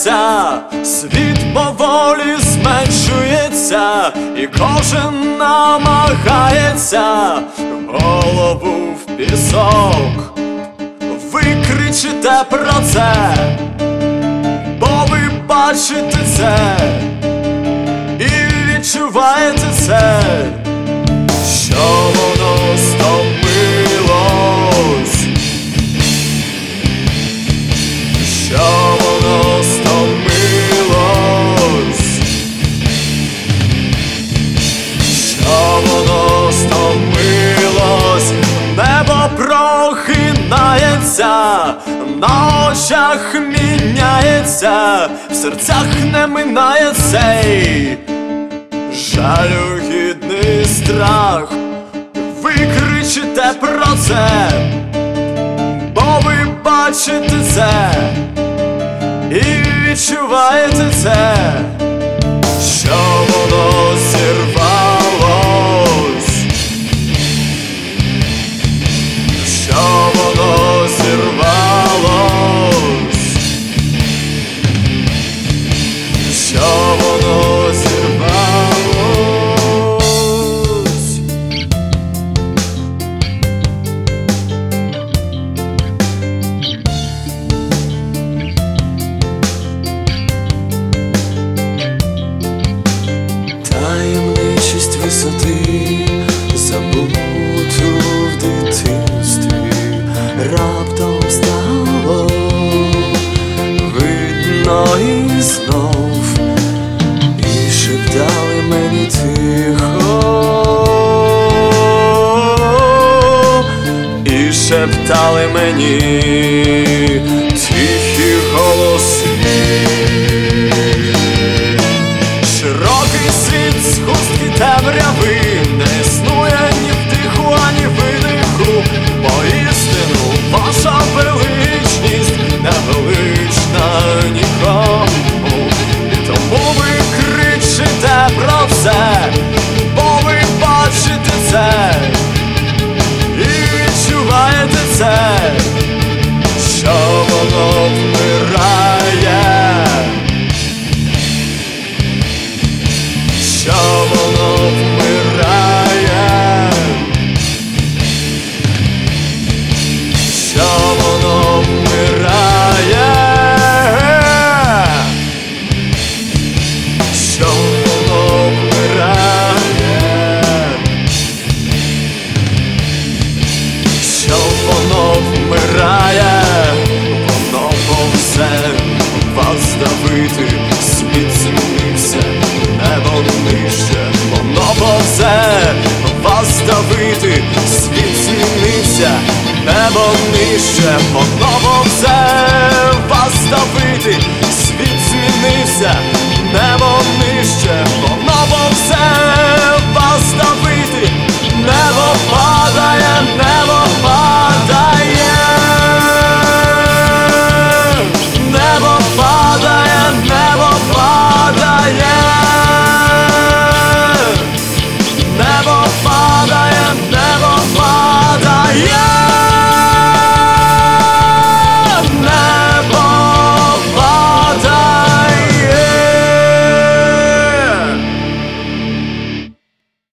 змінюється, світ поволі зменшується, і кожен намагається голову в пісок. Ви кричите про це, бо ви бачите це і відчуваєте це, що воно стомилось, що воно стомилось, що воно стомилось. Небо прохинається, на очах міняється, в серцях не минає цей жалюгідний страх. Ви кричите про це, бо ви бачите це і відчуваєте це, що воно зірвалось, що воно зірвалось, що воно зірвалось. Таємничість висоти, забуту в дитинстві, раптом стало видно і знов, і шептали мені тихо, і шептали мені тихі голоси. Широкий світ з хустки темряви, не існує ні вдиху, ані видиху, бо істину ваша величність не велична нікому. І тому ви кричите про це, бо ви бачите це і відчуваєте це, що воно вмирає, що воно вмирає, що воно вмирає, що воно вмирає, що воно вмирає, воно повзе вас давити, світ змінився, небо нижче, воно повзе вас давити, світ змінився, небо нижче, воно повзе вас давити, світ змінився, небо нижче.